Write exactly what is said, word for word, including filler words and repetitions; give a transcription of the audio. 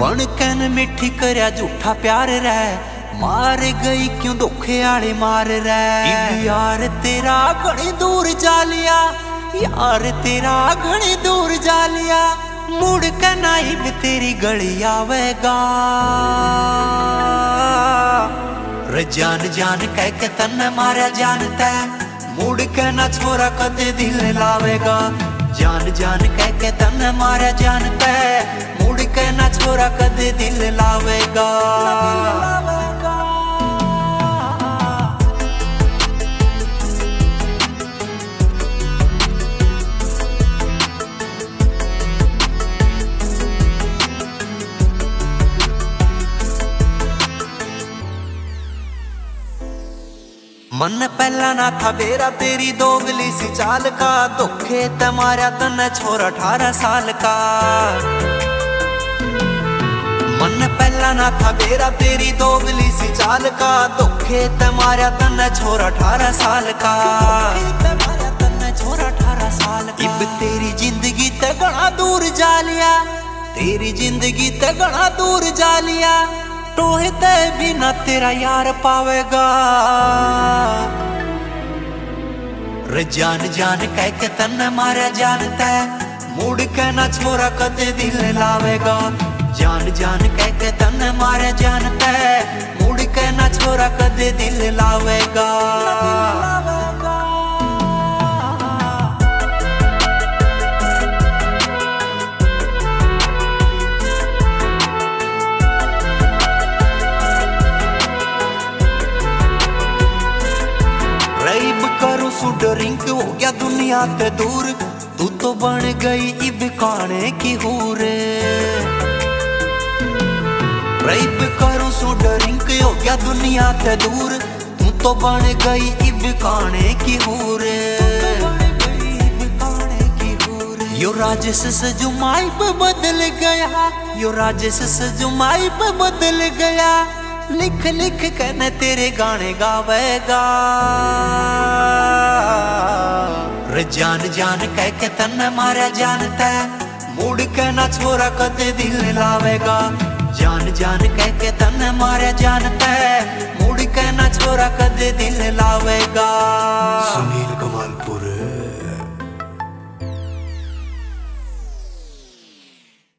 बन कैन मिठी करया झूठा प्यार रै, मार गई क्यों धोखे आले मार रै। यार तेरा घणी दूर जा लिया, यार तेरा घणी दूर जा लिया, मुड़ के नाई भी तेरी गली आवेगा। रे जान जान कह के तन्ने मारा जानता है, मुड़ के ना छोरा कदे दिल लावेगा। जान जान कह के तन्ने मारा जानता है, मुड़ के ना छोरा कदे दिल लावेगा। मन पहला ना था बेरा तेरी दोगली सी चाल का, धोखे ते मारा तन्ने छोरा अठारह साल का। मन पहला ना था बेरा तेरी दोगली सी चाल का, धोखे ते मारा तन्ने छोरा अठारह साल का। इब तेरी जिंदगी ते घना दूर जा लिया, तेरी जिंदगी ते घना दूर जा लिया, टोहे ते बिना तेरा यार पावेगा। रे जान जान कह के तन्ने मारा जानता है, मुड़ के ना छोरा कदे दिल लावेगा। जान जान कह के तन्ने मारा जानता है, मुड़ के ना छोरा कदे दिल लावेगा। ड्रिंक हो गया दुनिया ते दूर, तू तो बन गई इब काने की हूर। रईब करूं सो ड्रिंक हो गया दुनिया ते दूर, तू तो बन गई इब काने की हूर। यो राजस से जुमाई पे बदल गया, यो राजस से जुमाई पे बदल गया, लिख लिख कहने तेरे गाने गावेगा। रे जान जान कह के तन्ने मारा जानता है, मुड़ के ना छोरा कदे दिल लावेगा। जान जान कह के तन्ने मारा जानता है, मुड़ के ना छोरा कदे दिल लावेगा। सुनील कमालपुर।